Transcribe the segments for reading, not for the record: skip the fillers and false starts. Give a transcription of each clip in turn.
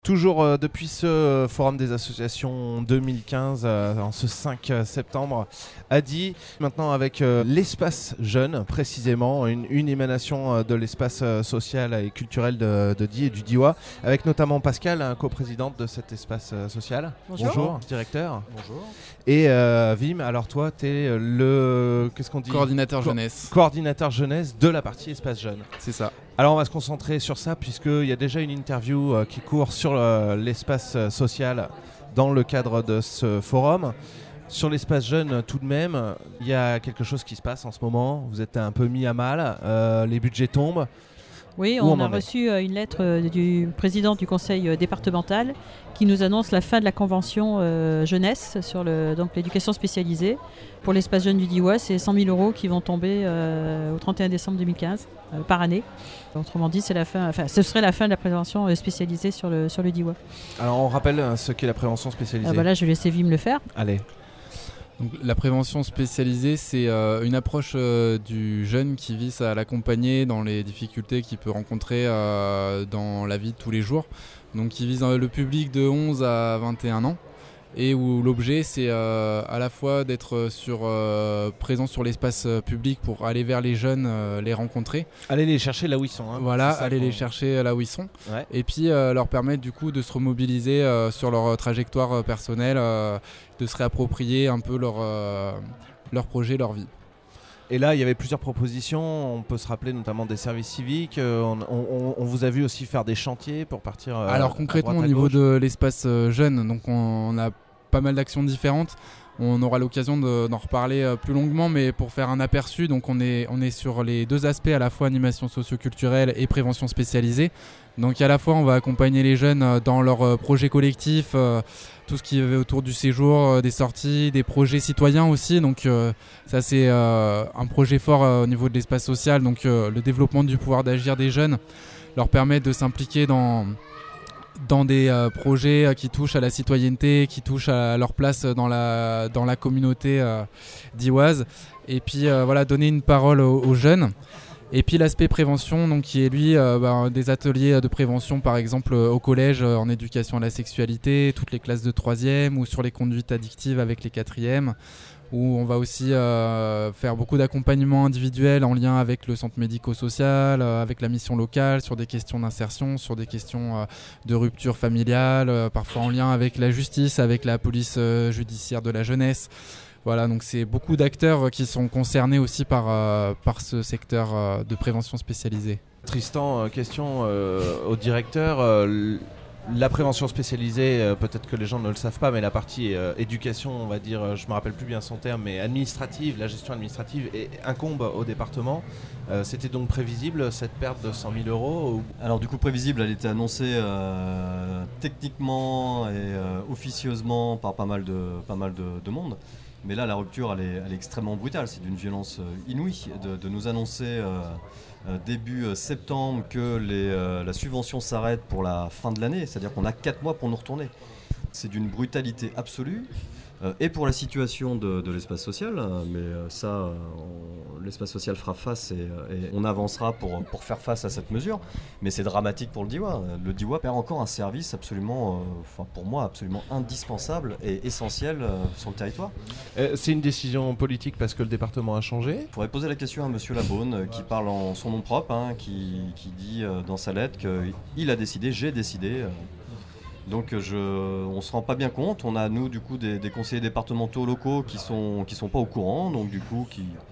Toujours depuis ce Forum des associations 2015, en ce 5 septembre, à Die, maintenant avec l'espace jeune, précisément, une émanation de l'espace social et culturel de Die et du Diois, avec notamment Pascal, coprésidente de cet espace social. Bonjour. Directeur. Bonjour. Et Wim, alors toi, tu es qu'est-ce qu'on dit ? Coordinateur jeunesse. Coordinateur jeunesse de la partie espace jeune. C'est ça. Alors on va se concentrer sur ça puisqu'il y a déjà une interview qui court sur l'espace social dans le cadre de ce forum. Sur l'espace jeune tout de même, il y a quelque chose qui se passe en ce moment. Vous êtes un peu mis à mal, les budgets tombent. Oui, on a reçu une lettre du président du conseil départemental qui nous annonce la fin de la convention jeunesse sur donc l'éducation spécialisée. Pour l'espace jeune du Diois, c'est 100 000 € qui vont tomber au 31 décembre 2015 par année. Autrement dit, c'est ce serait la fin de la prévention spécialisée sur le Diois. Alors on rappelle ce qu'est la prévention spécialisée. Là, je vais laisser Wim le faire. Allez. Donc, la prévention spécialisée, c'est une approche du jeune qui vise à l'accompagner dans les difficultés qu'il peut rencontrer dans la vie de tous les jours. Donc qui vise le public de 11 à 21 ans et où l'objet c'est à la fois d'être présent sur l'espace public pour aller vers les jeunes, les rencontrer. Aller les chercher là où ils sont. Voilà, aller les chercher là où ils sont. Ouais. Et puis leur permettre du coup de se remobiliser sur leur trajectoire personnelle, de se réapproprier un peu leur projet, leur vie. Et là, il y avait plusieurs propositions. On peut se rappeler notamment des services civiques. On vous a vu aussi faire des chantiers pour partir. Alors concrètement, au niveau de l'espace jeune, donc on a pas mal d'actions différentes. On aura l'occasion d'en reparler plus longuement, mais pour faire un aperçu, donc on est sur les deux aspects, à la fois animation socio-culturelle et prévention spécialisée. Donc à la fois, on va accompagner les jeunes dans leurs projets collectifs, tout ce qui est autour du séjour, des sorties, des projets citoyens aussi. Donc ça, c'est un projet fort au niveau de l'espace social. Donc le développement du pouvoir d'agir des jeunes leur permet de s'impliquer dans des projets qui touchent à la citoyenneté, qui touchent à leur place dans la communauté dioise. Et puis donner une parole aux jeunes. Et puis l'aspect prévention, donc, qui est lui des ateliers de prévention par exemple au collège en éducation à la sexualité, toutes les classes de 3e ou sur les conduites addictives avec les 4e, où on va aussi faire beaucoup d'accompagnement individuel en lien avec le centre médico-social, avec la mission locale, sur des questions d'insertion, sur des questions de rupture familiale, parfois en lien avec la justice, avec la police judiciaire de la jeunesse. Voilà, donc c'est beaucoup d'acteurs qui sont concernés aussi par ce secteur de prévention spécialisée. Tristan, question au directeur. La prévention spécialisée, peut-être que les gens ne le savent pas, mais la partie éducation, on va dire, je ne me rappelle plus bien son terme, mais administrative, la gestion administrative incombe au département. C'était donc prévisible cette perte de 100 000 € ou... Alors du coup prévisible, elle était annoncée techniquement et officieusement par pas mal de monde. Mais là, la rupture, elle est extrêmement brutale. C'est d'une violence inouïe de nous annoncer début septembre que la subvention s'arrête pour la fin de l'année. C'est-à-dire qu'on a 4 mois pour nous retourner. C'est d'une brutalité absolue. Et pour la situation de l'espace social, mais l'espace social fera face et on avancera pour faire face à cette mesure. Mais c'est dramatique pour le Diois. Le Diois perd encore un service absolument, pour moi, absolument indispensable et essentiel sur le territoire. C'est une décision politique parce que le département a changé. Il faudrait poser la question à M. Labaune, qui parle en son nom propre, qui dit dans sa lettre qu'il a décidé, j'ai décidé. Donc on ne se rend pas bien compte. On a nous du coup des conseillers départementaux locaux qui sont pas au courant. Donc du coup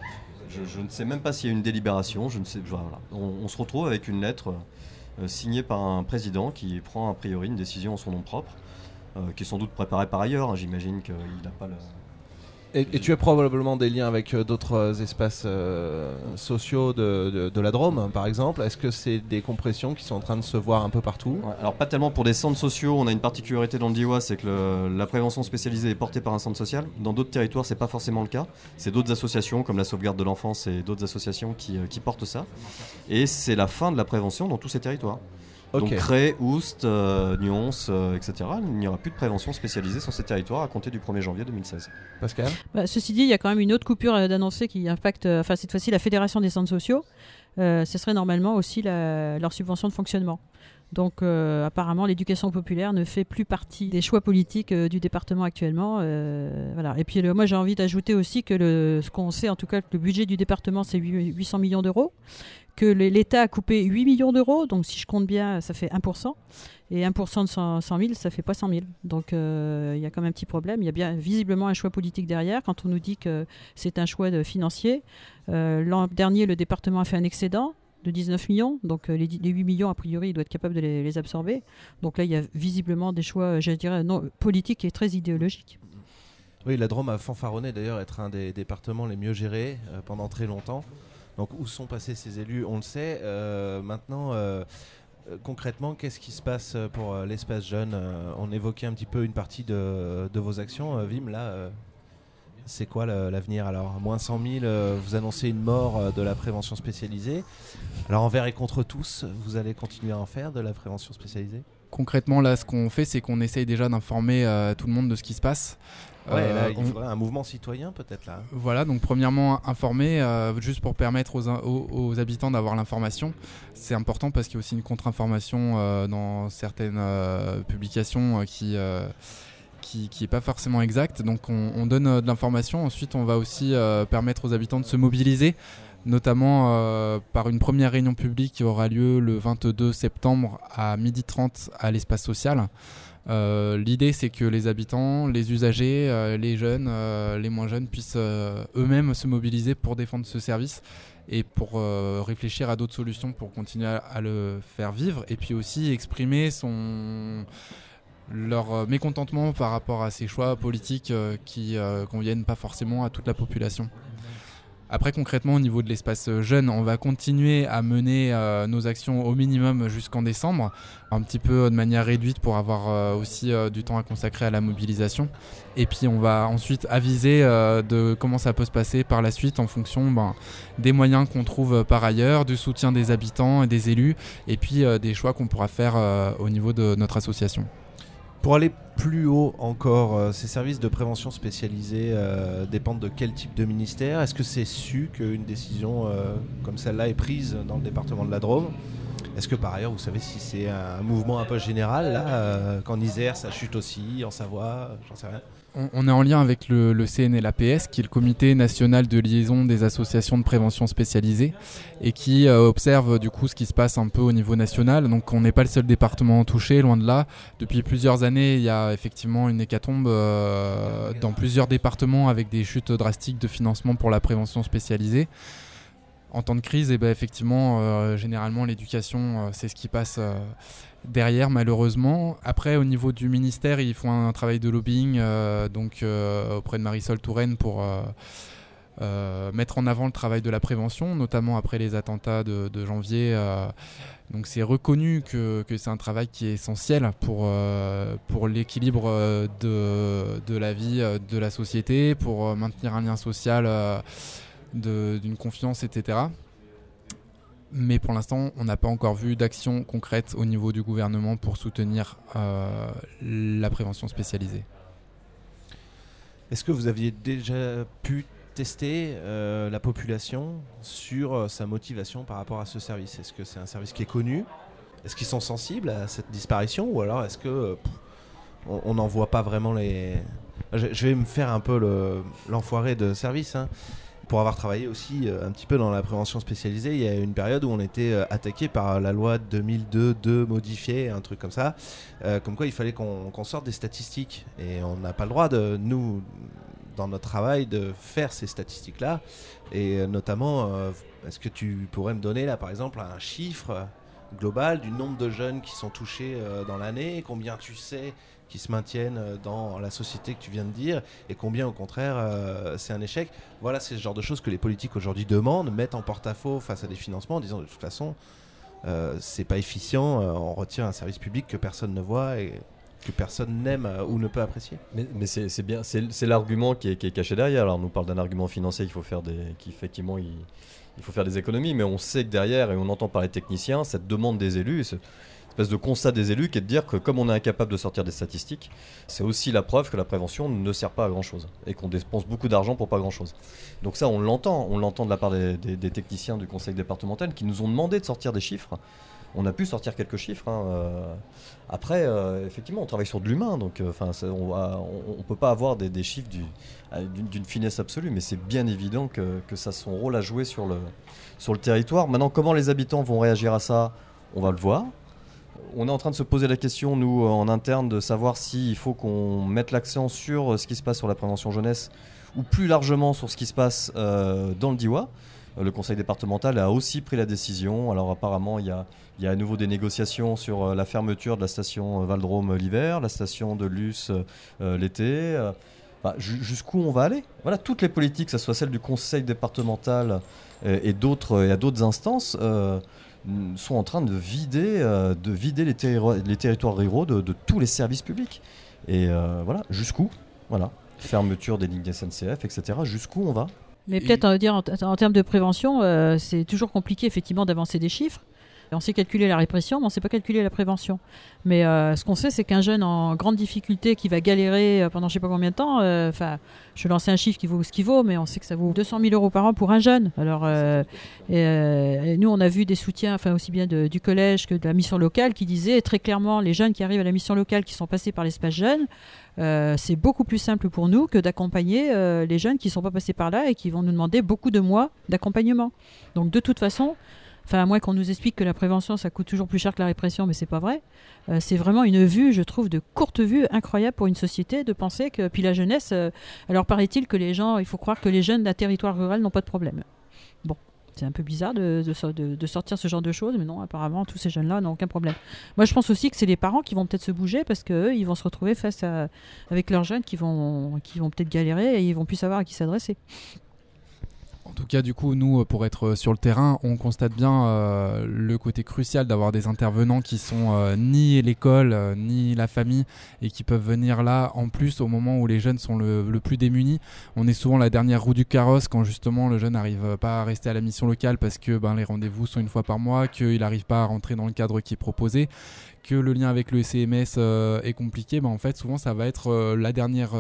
je ne sais même pas s'il y a une délibération. Je ne sais. Voilà. On se retrouve avec une lettre signée par un président qui prend a priori une décision en son nom propre, qui est sans doute préparée par ailleurs. J'imagine qu'il n'a pas le... Et tu as probablement des liens avec d'autres espaces sociaux de la Drôme, par exemple. Est-ce que c'est des compressions qui sont en train de se voir un peu partout ? Ouais, alors pas tellement pour des centres sociaux. On a une particularité dans le Diois, c'est que la prévention spécialisée est portée par un centre social. Dans d'autres territoires, c'est pas forcément le cas. C'est d'autres associations comme la sauvegarde de l'enfance et d'autres associations qui portent ça. Et c'est la fin de la prévention dans tous ces territoires. Okay. Donc Cré, Oust, Nyons, etc. Il n'y aura plus de prévention spécialisée sur ces territoires à compter du 1er janvier 2016. Pascal ? Ceci dit, il y a quand même une autre coupure d'annoncer qui impacte, cette fois-ci, la Fédération des centres sociaux. Ce serait normalement aussi leur subvention de fonctionnement. Donc apparemment l'éducation populaire ne fait plus partie des choix politiques du département actuellement. Voilà. Et puis moi j'ai envie d'ajouter aussi que ce qu'on sait en tout cas que le budget du département c'est 800 millions d'euros, que l'État a coupé 8 millions d'euros, donc si je compte bien ça fait 1%, et 1% de 100 000 ça fait pas 100 000. Donc il y a quand même un petit problème, il y a bien visiblement un choix politique derrière quand on nous dit que c'est un choix financier. L'an dernier le département a fait un excédent de 19 millions, donc les 8 millions a priori il doit être capable de les absorber. Donc là il y a visiblement des choix, je dirais, non, politiques et très idéologiques. Oui, la Drôme a fanfaronné d'ailleurs être un des départements les mieux gérés pendant très longtemps. Donc où sont passés ces élus, on le sait. Maintenant, concrètement, qu'est-ce qui se passe pour l'espace jeune ? On évoquait un petit peu une partie de vos actions. Wim, là, c'est quoi l'avenir alors ? Moins 100 000, vous annoncez une mort de la prévention spécialisée. Alors envers et contre tous, vous allez continuer à en faire de la prévention spécialisée ? Concrètement, là, ce qu'on fait, c'est qu'on essaye déjà d'informer tout le monde de ce qui se passe. Ouais, là, il faudrait un mouvement citoyen peut-être là. Voilà, donc premièrement informer, juste pour permettre aux habitants d'avoir l'information. C'est important parce qu'il y a aussi une contre-information dans certaines publications qui est pas forcément exacte. Donc on donne de l'information. Ensuite, on va aussi permettre aux habitants de se mobiliser, notamment par une première réunion publique qui aura lieu le 22 septembre à 12h30 à l'espace social. L'idée c'est que les habitants, les usagers, les jeunes, les moins jeunes puissent eux-mêmes se mobiliser pour défendre ce service et pour réfléchir à d'autres solutions pour continuer à le faire vivre, et puis aussi exprimer leur mécontentement par rapport à ces choix politiques qui conviennent pas forcément à toute la population. Après, concrètement, au niveau de l'espace jeune, on va continuer à mener nos actions au minimum jusqu'en décembre, un petit peu de manière réduite pour avoir aussi du temps à consacrer à la mobilisation. Et puis, on va ensuite aviser de comment ça peut se passer par la suite en fonction des moyens qu'on trouve par ailleurs, du soutien des habitants et des élus, et puis des choix qu'on pourra faire au niveau de notre association. Pour aller plus haut encore, ces services de prévention spécialisés dépendent de quel type de ministère ? Est-ce que c'est su qu'une décision comme celle-là est prise dans le département de la Drôme ? Est-ce que par ailleurs, vous savez si c'est un mouvement un peu général là, qu'en Isère ça chute aussi, en Savoie, j'en sais rien. On est en lien avec le CNLAPS, qui est le Comité national de liaison des associations de prévention spécialisées, et qui observe du coup ce qui se passe un peu au niveau national. Donc on n'est pas le seul département touché, loin de là. Depuis plusieurs années, il y a effectivement une hécatombe dans plusieurs départements avec des chutes drastiques de financement pour la prévention spécialisée. En temps de crise, effectivement, généralement l'éducation, c'est ce qui passe derrière, malheureusement. Après, au niveau du ministère, ils font un travail de lobbying auprès de Marisol Touraine pour mettre en avant le travail de la prévention, notamment après les attentats de janvier. Donc c'est reconnu que c'est un travail qui est essentiel pour l'équilibre de la vie de la société, pour maintenir un lien social, d'une confiance, etc. Mais pour l'instant, on n'a pas encore vu d'action concrète au niveau du gouvernement pour soutenir la prévention spécialisée. Est-ce que vous aviez déjà pu tester la population sur sa motivation par rapport à ce service ? Est-ce que c'est un service qui est connu ? Est-ce qu'ils sont sensibles à cette disparition ? Ou alors est-ce que on n'en voit pas vraiment les... Je vais me faire un peu l'enfoiré de service, hein. Pour avoir travaillé aussi un petit peu dans la prévention spécialisée, il y a une période où on était attaqué par la loi 2002 modifiée, un truc comme ça, comme quoi il fallait qu'on sorte des statistiques. Et on n'a pas le droit, nous, dans notre travail, de faire ces statistiques-là. Et notamment, est-ce que tu pourrais me donner, là, par exemple, un chiffre global du nombre de jeunes qui sont touchés dans l'année, combien tu sais qui se maintiennent dans la société que tu viens de dire, et combien au contraire c'est un échec. Voilà, c'est ce genre de choses que les politiques aujourd'hui demandent, mettent en porte-à-faux face à des financements en disant de toute façon c'est pas efficient, on retire un service public que personne ne voit et que personne n'aime ou ne peut apprécier. Mais c'est bien, c'est l'argument qui est caché derrière. Alors on nous parle d'un argument financier qu'il faut faire qu'effectivement il faut faire des économies, mais on sait que derrière, et on entend par les techniciens, cette demande des élus, espèce de constat des élus qui est de dire que comme on est incapable de sortir des statistiques, c'est aussi la preuve que la prévention ne sert pas à grand chose et qu'on dépense beaucoup d'argent pour pas grand chose. Donc ça on l'entend de la part des techniciens du conseil départemental qui nous ont demandé de sortir des chiffres. on a pu sortir quelques chiffres. Après, effectivement, on travaille sur de l'humain, donc on peut pas avoir des chiffres d'une finesse absolue, mais c'est bien évident que ça a son rôle à jouer sur le territoire. Maintenant, comment les habitants vont réagir à ça, on va le voir. On est en train de se poser la question, nous, en interne, de savoir s'il faut qu'on mette l'accent sur ce qui se passe sur la prévention jeunesse ou plus largement sur ce qui se passe dans le Diois. Le conseil départemental a aussi pris la décision. Alors apparemment, il y a à nouveau des négociations sur la fermeture de la station Val-de-Rome l'hiver, la station de Luce l'été. Jusqu'où on va aller ? Voilà, toutes les politiques, que ce soit celle du conseil départemental et à d'autres instances, sont en train de vider les territoires ruraux de tous les services publics. Et voilà, jusqu'où ? Voilà, fermeture des lignes SNCF, etc. Jusqu'où on va ? Mais peut-être dire en termes de prévention, c'est toujours compliqué effectivement d'avancer des chiffres. On sait calculer la répression, mais on ne sait pas calculer la prévention. Mais ce qu'on sait, c'est qu'un jeune en grande difficulté qui va galérer pendant je ne sais pas combien de temps, je vais lancer un chiffre qui vaut ce qu'il vaut, mais on sait que ça vaut 200 000 € par an pour un jeune. Alors, et nous, on a vu des soutiens, aussi bien du collège que de la mission locale, qui disaient très clairement, les jeunes qui arrivent à la mission locale, qui sont passés par l'espace jeune, c'est beaucoup plus simple pour nous que d'accompagner les jeunes qui ne sont pas passés par là et qui vont nous demander beaucoup de mois d'accompagnement. Donc, de toute façon... à moins qu'on nous explique que la prévention, ça coûte toujours plus cher que la répression, mais c'est pas vrai. C'est vraiment une vue, je trouve, de courte vue incroyable pour une société de penser que... Puis la jeunesse, alors paraît-il que les gens, il faut croire que les jeunes d'un territoire rural n'ont pas de problème. Bon, c'est un peu bizarre de sortir ce genre de choses, mais non, apparemment, tous ces jeunes-là n'ont aucun problème. Moi, je pense aussi que c'est les parents qui vont peut-être se bouger parce qu'eux, ils vont se retrouver avec leurs jeunes qui vont peut-être galérer et ils vont plus savoir à qui s'adresser. En tout cas, du coup, nous, pour être sur le terrain, on constate bien le côté crucial d'avoir des intervenants qui sont ni l'école, ni la famille, et qui peuvent venir là, en plus, au moment où les jeunes sont le plus démunis. On est souvent la dernière roue du carrosse quand justement le jeune n'arrive pas à rester à la mission locale parce que les rendez-vous sont une fois par mois, qu'il n'arrive pas à rentrer dans le cadre qui est proposé, que le lien avec le CMS est compliqué. En fait, souvent, ça va être la dernière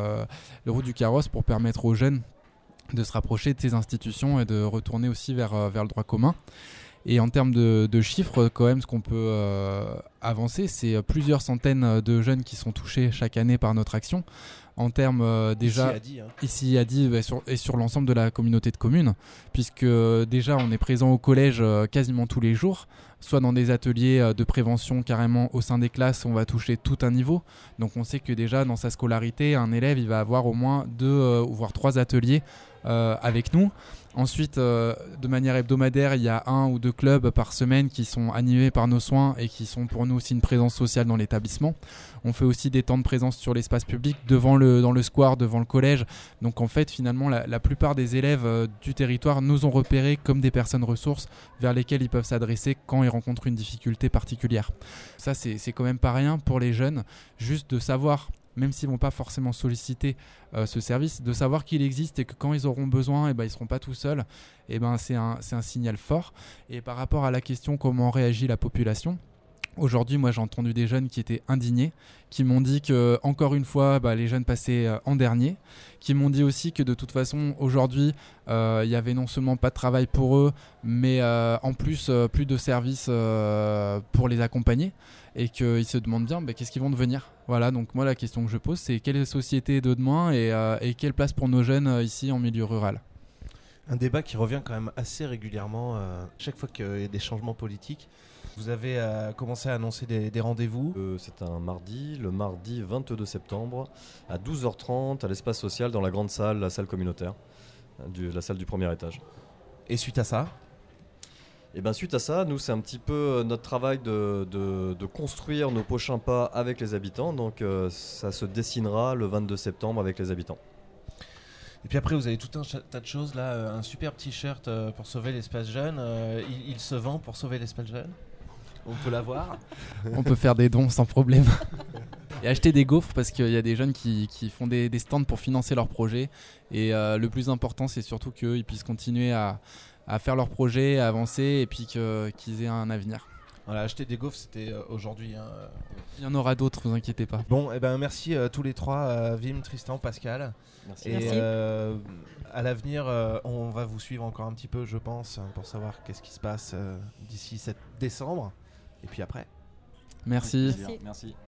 roue du carrosse pour permettre aux jeunes de se rapprocher de ces institutions et de retourner aussi vers le droit commun. Et en termes de chiffres, quand même, ce qu'on peut avancer, c'est plusieurs centaines de jeunes qui sont touchés chaque année par notre action. En termes déjà ici à Die et sur l'ensemble de la communauté de communes, puisque déjà on est présent au collège quasiment tous les jours, soit dans des ateliers de prévention carrément au sein des classes, on va toucher tout un niveau. Donc on sait que déjà dans sa scolarité, un élève il va avoir au moins 2 ou voire 3 ateliers avec nous. Ensuite, de manière hebdomadaire, il y a 1 ou 2 clubs par semaine qui sont animés par nos soins et qui sont pour nous aussi une présence sociale dans l'établissement. On fait aussi des temps de présence sur l'espace public dans le square, devant le collège. Donc en fait, finalement, la plupart des élèves du territoire nous ont repérés comme des personnes ressources vers lesquelles ils peuvent s'adresser quand ils rencontrent une difficulté particulière. Ça, c'est quand même pas rien pour les jeunes, juste de savoir, même s'ils ne vont pas forcément solliciter ce service, de savoir qu'il existe et que quand ils auront besoin, ils ne seront pas tout seuls, c'est un signal fort. Et par rapport à la question comment réagit la population, aujourd'hui, moi j'ai entendu des jeunes qui étaient indignés, qui m'ont dit que encore une fois, les jeunes passaient en dernier, qui m'ont dit aussi que de toute façon, aujourd'hui, il y avait non seulement pas de travail pour eux, mais en plus, plus de services pour les accompagner, et qu'ils se demandent bien qu'est-ce qu'ils vont devenir. Voilà, donc moi la question que je pose, c'est quelle société de demain et quelle place pour nos jeunes ici en milieu rural. Un débat qui revient quand même assez régulièrement chaque fois qu'il y a des changements politiques. Vous avez commencé à annoncer des rendez-vous. C'est un mardi, le mardi 22 septembre à 12h30 à l'espace social dans la grande salle, la salle communautaire, la salle du premier étage. Et suite à ça ? Suite à ça, nous c'est un petit peu notre travail de construire nos prochains pas avec les habitants. Donc ça se dessinera le 22 septembre avec les habitants. Et puis après vous avez tout un tas de choses là, un super t-shirt pour sauver l'espace jeune. Il se vend pour sauver l'espace jeune. On peut l'avoir. On peut faire des dons sans problème. Et acheter des gaufres parce qu'il y a des jeunes qui font des stands pour financer leurs projets. Et le plus important c'est surtout qu'ils puissent continuer à faire leurs projets, à avancer et puis qu'ils aient un avenir. Voilà, acheter des gaufres, c'était aujourd'hui. Il y en aura d'autres, vous inquiétez pas. Bon, merci tous les trois, Wim, Tristan, Pascal. Merci. Et à l'avenir, on va vous suivre encore un petit peu, je pense, pour savoir qu'est-ce qui se passe d'ici 7 décembre. et puis après. Merci. Merci.